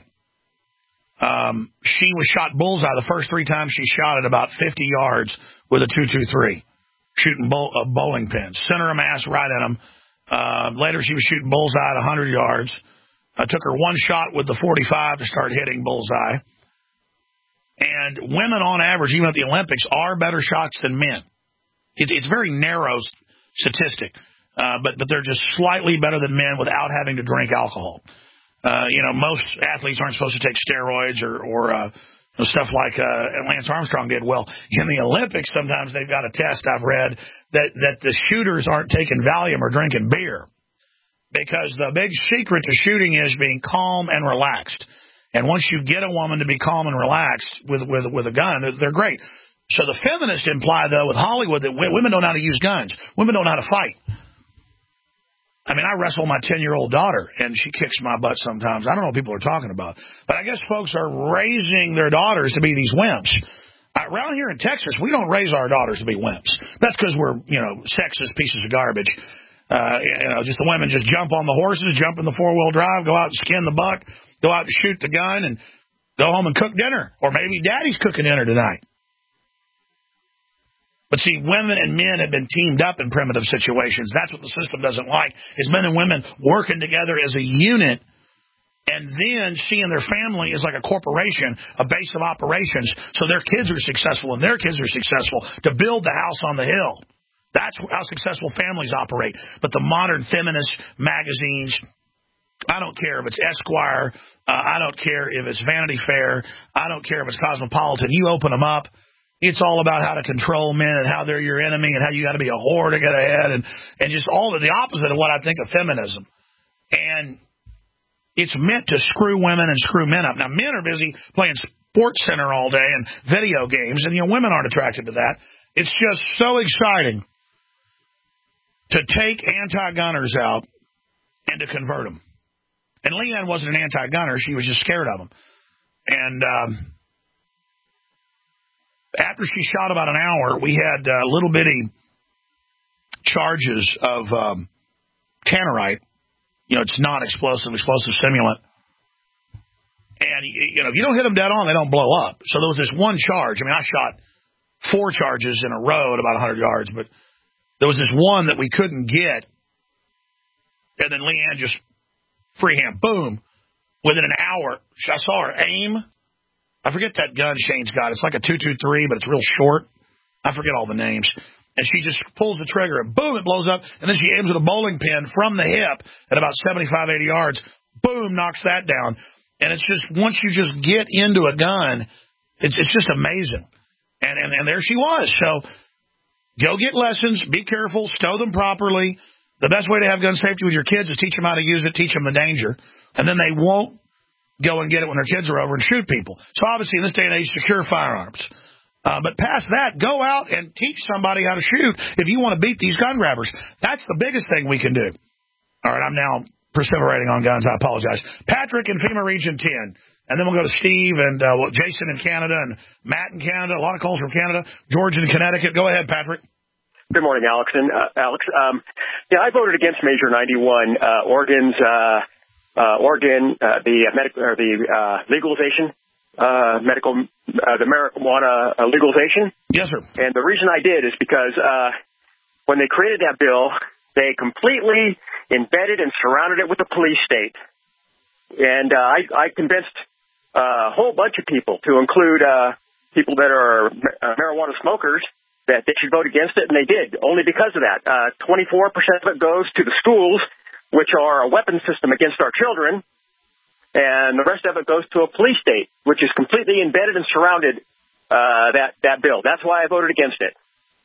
She was shot bullseye the first 3 times she shot at about 50 yards with a 223, shooting bowling pins. Center of mass right at them. Later she was shooting bullseye at 100 yards. I took her one shot with the 45 to start hitting bullseye. And women on average, even at the Olympics, are better shots than men. It's a very narrow statistic. But they're just slightly better than men without having to drink alcohol. Most athletes aren't supposed to take steroids or stuff like Lance Armstrong did. Well, in the Olympics, sometimes they've got a test I've read that the shooters aren't taking Valium or drinking beer, because the big secret to shooting is being calm and relaxed. And once you get a woman to be calm and relaxed with a gun, they're great. So the feminists imply, though, with Hollywood, that women don't know how to use guns. Women don't know how to fight. I mean, I wrestle my 10-year-old daughter, and she kicks my butt sometimes. I don't know what people are talking about. But I guess folks are raising their daughters to be these wimps. Around here in Texas, we don't raise our daughters to be wimps. That's because we're, sexist pieces of garbage. Just the women just jump on the horses, jump in the four-wheel drive, go out and skin the buck, go out and shoot the gun, and go home and cook dinner. Or maybe daddy's cooking dinner tonight. But see, women and men have been teamed up in primitive situations. That's what the system doesn't like, is men and women working together as a unit and then seeing their family as like a corporation, a base of operations, so their kids are successful and their kids are successful to build the house on the hill. That's how successful families operate. But the modern feminist magazines, I don't care if it's Esquire, I don't care if it's Vanity Fair, I don't care if it's Cosmopolitan. You open them up, it's all about how to control men and how they're your enemy and how you got to be a whore to get ahead and just all of the opposite of what I think of feminism. And it's meant to screw women and screw men up. Now, men are busy playing Sports Center all day and video games, and women aren't attracted to that. It's just so exciting to take anti-gunners out and to convert them. And Leanne wasn't an anti-gunner. She was just scared of them. And after she shot about an hour, we had little bitty charges of tannerite. It's non-explosive, explosive stimulant. And, if you don't hit them dead on, they don't blow up. So there was this one charge. I shot 4 charges in a row at about 100 yards, but there was this one that we couldn't get, and then Leanne just freehand, boom, within an hour. I saw her aim. I forget that gun Shane's got. It's like a 223, but it's real short. I forget all the names. And she just pulls the trigger, and boom, it blows up, and then she aims with a bowling pin from the hip at about 75, 80 yards. Boom, knocks that down. And it's just, once you just get into a gun, it's just amazing. And there she was. So go get lessons, be careful, stow them properly. The best way to have gun safety with your kids is teach them how to use it, teach them the danger, and then they won't go and get it when their kids are over and shoot people. So obviously in this day and age, secure firearms. But past that, go out and teach somebody how to shoot if you want to beat these gun grabbers. That's the biggest thing we can do. All right, I'm now perseverating on guns. I apologize. Patrick in FEMA Region 10. And then we'll go to Steve and Jason in Canada and Matt in Canada. A lot of calls from Canada. George in Connecticut. Go ahead, Patrick. Good morning, Alex. And Alex, I voted against Measure 91, Oregon's legalization, the marijuana legalization. Yes, sir. And the reason I did is because when they created that bill, they completely embedded and surrounded it with a police state. And I convinced a whole bunch of people, to include people that are marijuana smokers, that they should vote against it, and they did, only because of that. 24% of it goes to the schools, which are a weapon system against our children, and the rest of it goes to a police state, which is completely embedded and surrounded that bill. That's why I voted against it.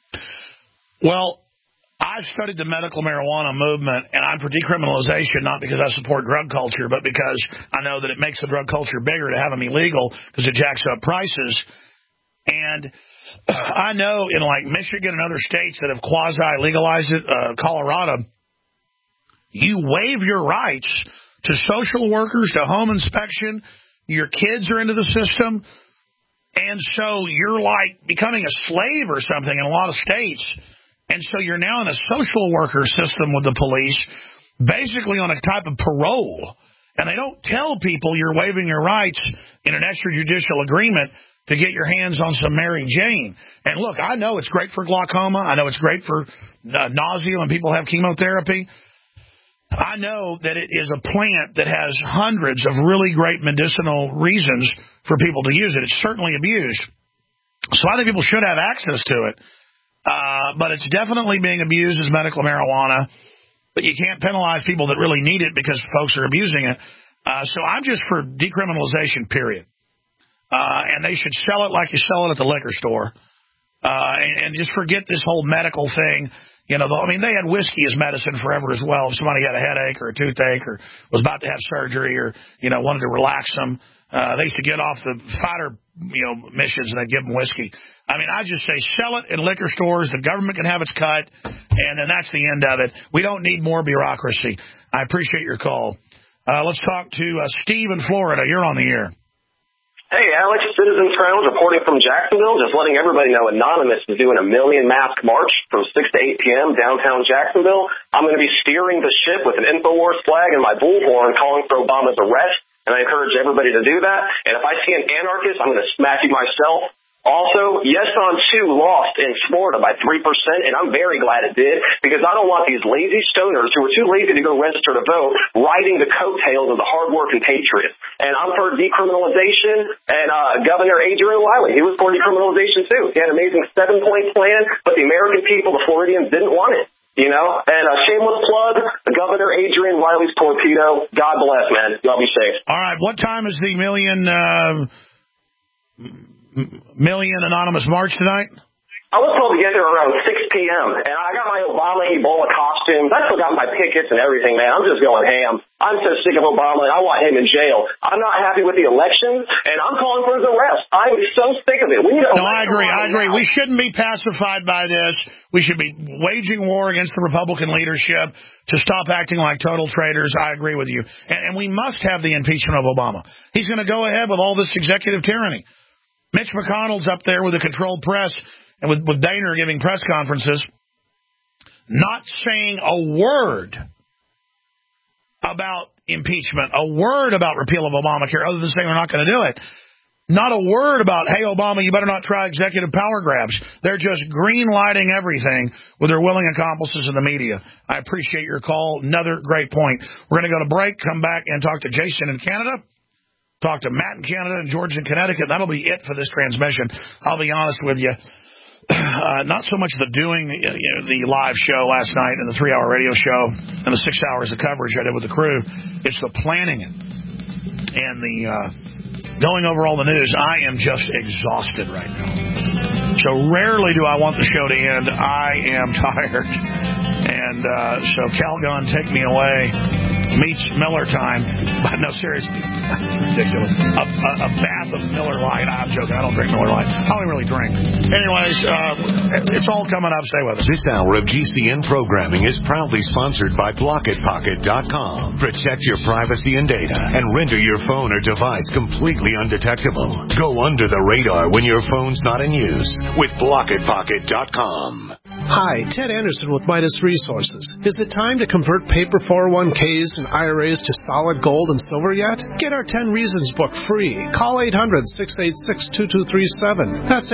Well, I've studied the medical marijuana movement, and I'm for decriminalization, not because I support drug culture, but because I know that it makes the drug culture bigger to have them illegal because it jacks up prices. And I know in like Michigan and other states that have quasi-legalized it, Colorado, you waive your rights to social workers, to home inspection. Your kids are into the system. And so you're like becoming a slave or something in a lot of states. And so you're now in a social worker system with the police, basically on a type of parole. And they don't tell people you're waiving your rights in an extrajudicial agreement to get your hands on some Mary Jane. And look, I know it's great for glaucoma. I know it's great for nausea when people have chemotherapy. I know that it is a plant that has hundreds of really great medicinal reasons for people to use it. It's certainly abused. So I think people should have access to it. But it's definitely being abused as medical marijuana. But you can't penalize people that really need it because folks are abusing it. So I'm just for decriminalization, period. And they should sell it like you sell it at the liquor store. And just forget this whole medical thing. They had whiskey as medicine forever as well. If somebody had a headache or a toothache or was about to have surgery or, wanted to relax them, they used to get off the fighter, missions and they'd give them whiskey. I just say sell it in liquor stores. The government can have its cut, and then that's the end of it. We don't need more bureaucracy. I appreciate your call. Let's talk to Steve in Florida. You're on the air. Hey, Alex, Citizens Crown reporting from Jacksonville, just letting everybody know Anonymous is doing a million mask march from 6 to 8 p.m. downtown Jacksonville. I'm going to be steering the ship with an InfoWars flag and my bullhorn calling for Obama's arrest, and I encourage everybody to do that. And if I see an anarchist, I'm going to smack you myself. Also, Yes on 2 lost in Florida by 3%, and I'm very glad it did, because I don't want these lazy stoners who are too lazy to go register to vote riding the coattails of the hardworking patriots. And I'm for decriminalization, and Governor Adrian Wiley, he was for decriminalization too. He had an amazing 7-point plan, but the American people, the Floridians, didn't want it. You know, and a shameless plug, Governor Adrian Wiley's torpedo. God bless, man. Y'all be safe. All right, what time is the Million Anonymous March tonight? I was told to get there around 6 p.m., and I got my Obama Ebola costumes. I still got my pickets and everything, man. I'm just going ham. I'm so sick of Obama, and I want him in jail. I'm not happy with the elections, and I'm calling for his arrest. I'm so sick of it. I agree. We shouldn't be pacified by this. We should be waging war against the Republican leadership to stop acting like total traitors. I agree with you. And we must have the impeachment of Obama. He's going to go ahead with all this executive tyranny. Mitch McConnell's up there with a controlled press and with Boehner giving press conferences, not saying a word about impeachment, a word about repeal of Obamacare, other than saying they're not going to do it. Not a word about, hey, Obama, you better not try executive power grabs. They're just green-lighting everything with their willing accomplices in the media. I appreciate your call. Another great point. We're going to go to break, come back, and talk to Jason in Canada. Talk to Matt in Canada and George in Connecticut. That'll be it for this transmission. I'll be honest with you. Not so much the doing the live show last night and the 3-hour radio show and the 6 hours of coverage I did with the crew. It's the planning it and the going over all the news. I am just exhausted right now. So rarely do I want the show to end. I am tired. And so Calgon, take me away. Meets Miller time. But no, seriously. Ridiculous. A bath of Miller Lite. I'm joking. I don't drink Miller Lite. I don't really drink. Anyways, it's all coming up. Stay with us. This hour of GCN programming is proudly sponsored by BlockitPocket.com. Protect your privacy and data and render your phone or device completely undetectable. Go under the radar when your phone's not in use with BlockitPocket.com. Hi, Ted Anderson with Midas Resources. Is it time to convert paper 401ks and IRAs to solid gold and silver yet? Get our 10 Reasons book free. Call 800-686-2237. That's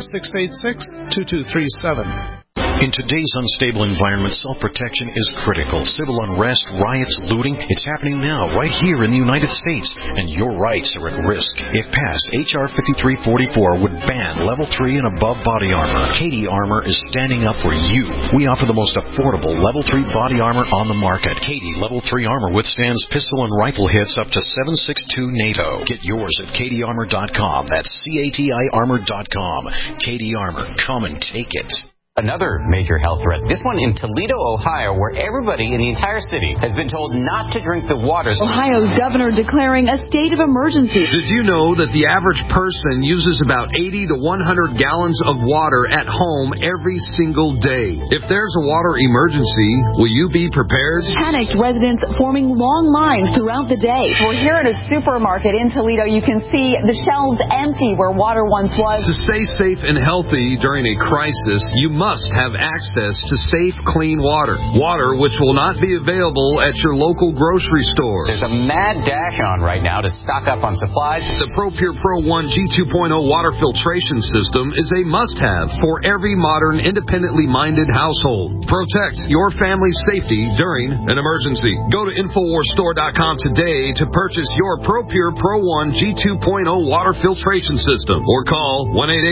800-686-2237. In today's unstable environment, self-protection is critical. Civil unrest, riots, looting, it's happening now right here in the United States, and your rights are at risk. If passed, H.R. 5344 would ban Level 3 and above body armor. Katie Armor is standing up for you. We offer the most affordable Level 3 body armor on the market. Katie Level 3 armor withstands pistol and rifle hits up to 7.62 NATO. Get yours at katiearmor.com. That's CATIarmor.com. Katie Armor. Come and take it. Another major health threat, this one in Toledo, Ohio, where everybody in the entire city has been told not to drink the water. Ohio's governor declaring a state of emergency. Did you know that the average person uses about 80 to 100 gallons of water at home every single day? If there's a water emergency, will you be prepared? Panicked residents forming long lines throughout the day. We're here at a supermarket in Toledo. You can see the shelves empty where water once was. To stay safe and healthy during a crisis, you must have access to safe, clean water. Water which will not be available at your local grocery store. There's a mad dash on right now to stock up on supplies. The ProPure Pro 1 G2.0 water filtration system is a must-have for every modern, independently minded household. Protect your family's safety during an emergency. Go to InfoWarsStore.com today to purchase your ProPure Pro 1 G2.0 water filtration system or call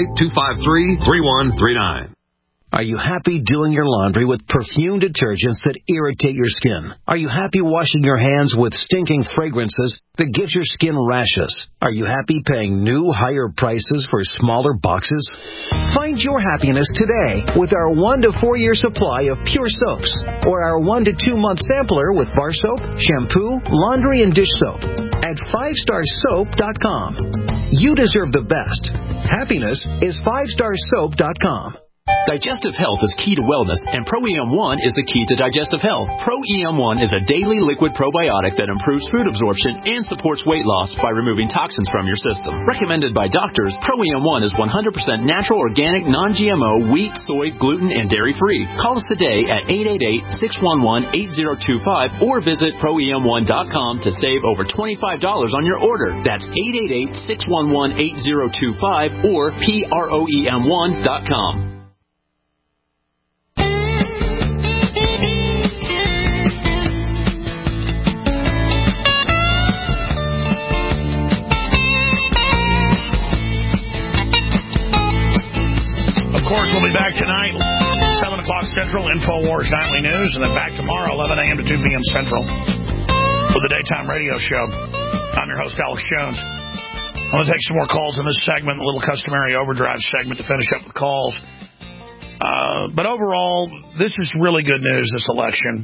1-888-253-3139. Are you happy doing your laundry with perfume detergents that irritate your skin? Are you happy washing your hands with stinking fragrances that gives your skin rashes? Are you happy paying new, higher prices for smaller boxes? Find your happiness today with our 1 to 4 year supply of pure soaps or our 1 to 2 month sampler with bar soap, shampoo, laundry, and dish soap at 5starsoap.com. You deserve the best. Happiness is 5starsoap.com. Digestive health is key to wellness, and Pro-EM1 is the key to digestive health. Pro-EM1 is a daily liquid probiotic that improves food absorption and supports weight loss by removing toxins from your system. Recommended by doctors, Pro-EM1 is 100% natural, organic, non-GMO, wheat, soy, gluten, and dairy-free. Call us today at 888-611-8025 or visit ProEM1.com to save over $25 on your order. That's 888-611-8025 or PROEM1.com. Of course, we'll be back tonight, 7 o'clock Central, InfoWars Nightly News, and then back tomorrow, 11 a.m. to 2 p.m. Central, for the daytime radio show. I'm your host, Alex Jones. I'm going to take some more calls in this segment, a little customary overdrive segment to finish up with calls. But overall, this is really good news, this election.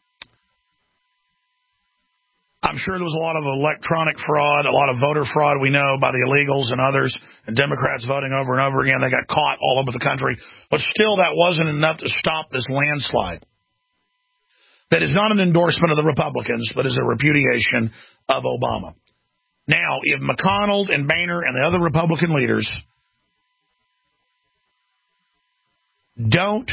I'm sure there was a lot of electronic fraud, a lot of voter fraud, we know, by the illegals and others, and Democrats voting over and over again. They got caught all over the country. But still, that wasn't enough to stop this landslide. That is not an endorsement of the Republicans, but is a repudiation of Obama. Now, if McConnell and Boehner and the other Republican leaders don't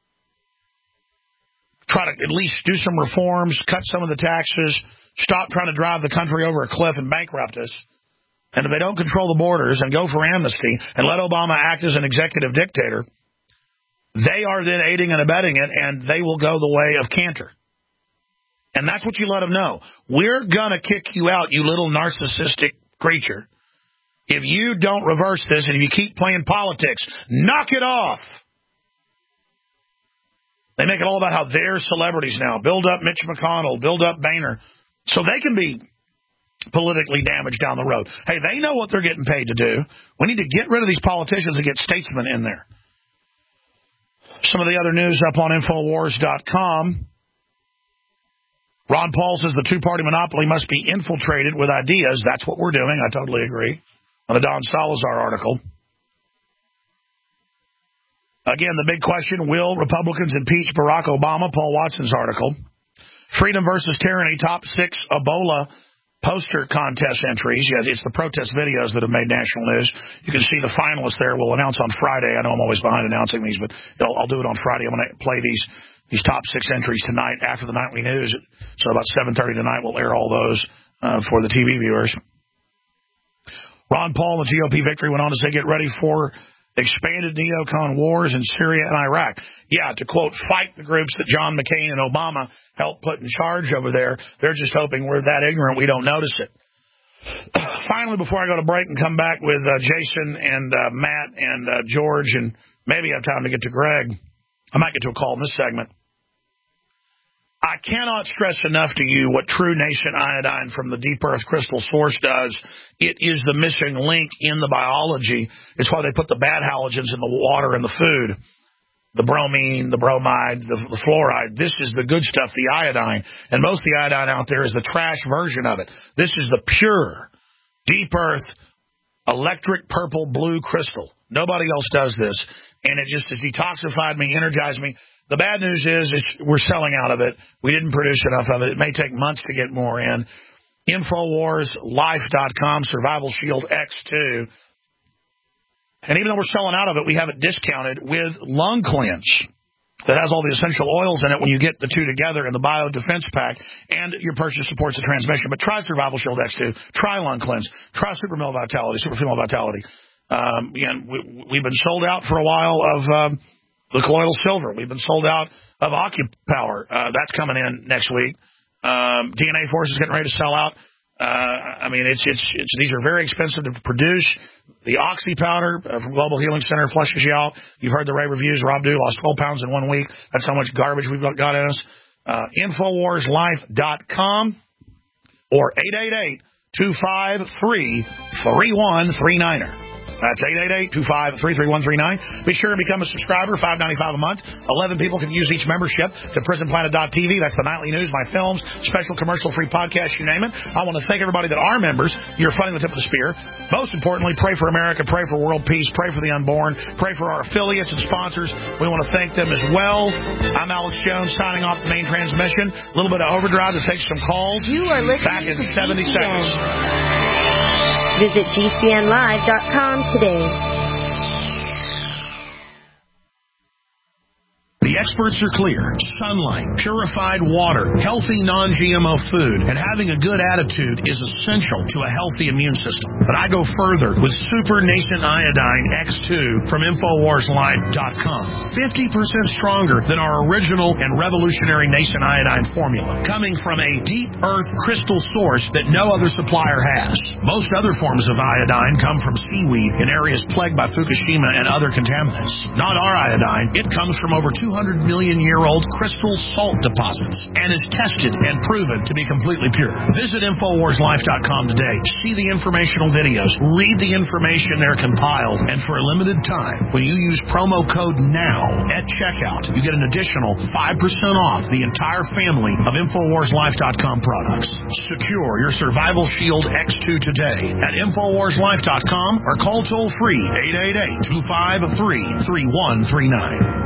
try to at least do some reforms, cut some of the taxes, stop trying to drive the country over a cliff and bankrupt us, and if they don't control the borders and go for amnesty and let Obama act as an executive dictator, they are then aiding and abetting it, and they will go the way of Cantor. And that's what you let them know. We're going to kick you out, you little narcissistic creature, if you don't reverse this and if you keep playing politics. Knock it off. They make it all about how they're celebrities now. Build up Mitch McConnell, build up Boehner, so they can be politically damaged down the road. Hey, they know what they're getting paid to do. We need to get rid of these politicians and get statesmen in there. Some of the other news up on Infowars.com. Ron Paul says the two-party monopoly must be infiltrated with ideas. That's what we're doing. I totally agree. On the Don Salazar article. Again, the big question, will Republicans impeach Barack Obama? Paul Watson's article. Freedom versus Tyranny, top 6 Ebola poster contest entries. Yeah, it's the protest videos that have made national news. You can see the finalists there. We'll announce on Friday. I know I'm always behind announcing these, but I'll do it on Friday. I'm going to play these top 6 entries tonight after the nightly news. So about 7:30 tonight, we'll air all those for the TV viewers. Ron Paul, the GOP victory, went on to say, get ready for expanded neocon wars in Syria and Iraq. Yeah, to quote, fight the groups that John McCain and Obama helped put in charge over there. They're just hoping we're that ignorant we don't notice it. Finally, before I go to break and come back with Jason and Matt and George, and maybe have time to get to Greg, I might get to a call in this segment. I cannot stress enough to you what True Nation iodine from the Deep Earth Crystal Source does. It is the missing link in the biology. It's why they put the bad halogens in the water and the food. The bromine, the bromide, the fluoride. This is the good stuff, the iodine. And most of the iodine out there is the trash version of it. This is the pure, Deep Earth, electric purple blue crystal. Nobody else does this. And it just has detoxified me, energized me. The bad news is we're selling out of it. We didn't produce enough of it. It may take months to get more in. InfoWarsLife.com, Survival Shield X2. And even though we're selling out of it, we have it discounted with Lung Cleanse that has all the essential oils in it when you get the two together in the Bio Defense Pack, and your purchase supports the transmission. But try Survival Shield X2. Try Lung Cleanse. Try Super Female Vitality. We've been sold out for a while of the Colloidal Silver. We've been sold out of OcuPower. That's coming in next week. DNA Force is getting ready to sell out. These are very expensive to produce. The Oxy powder from Global Healing Center flushes you out. You've heard the rave reviews. Rob Dew lost 12 pounds in 1 week. That's how much garbage we've got in us. InfoWarsLife.com or 888-253-3139. That's 888-253-3139. Be sure to become a subscriber, $5.95 a month. 11 people can use each membership to PrisonPlanet.tv. That's the nightly news, my films, special commercial-free podcast, you name it. I want to thank everybody that are members. You're funding the tip of the spear. Most importantly, pray for America, pray for world peace, pray for the unborn, pray for our affiliates and sponsors. We want to thank them as well. I'm Alex Jones signing off the main transmission. A little bit of overdrive to take some calls. You are listening back in to 70 GCN. seconds. Visit GCNlive.com today. The experts are clear. Sunlight, purified water, healthy non-GMO food, and having a good attitude is essential to a healthy immune system. But I go further with Super Nascent Iodine X2 from InfoWarsLife.com. 50% stronger than our original and revolutionary Nascent Iodine formula, coming from a deep earth crystal source that no other supplier has. Most other forms of iodine come from seaweed in areas plagued by Fukushima and other contaminants. Not our iodine. It comes from over 200 million-year-old crystal salt deposits and is tested and proven to be completely pure. Visit InfoWarsLife.com today. See the informational videos. Read the information they're compiled. And for a limited time, when you use promo code NOW at checkout, you get an additional 5% off the entire family of InfoWarsLife.com products. Secure your Survival Shield X2 today at InfoWarsLife.com or call toll-free 888-253-3139.